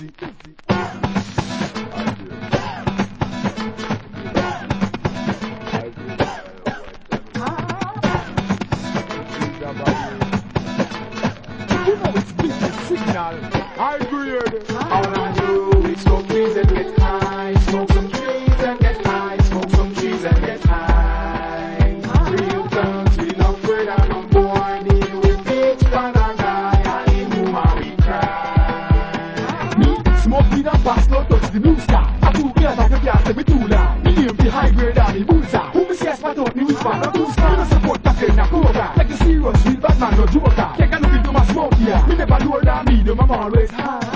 You know it's business signal. I agree. All I do is smoke trees and get high. Smoke some trees and get high. Smoke some trees and get high. Real guns, we no afraid of no boy. Deal with bitch, gonna die. And in woman we cry. Me smoke weed and pass, no touch the blue sky. I do me like a cat, tell me too loud. Me name be high grade and me bullseye. Who me see a spot out, me whisper, no blue sky. Me no support that in a coca. Like a serious real bad man, no joker. Can't look into my smoke here. Me never lower than me, them I'm always high.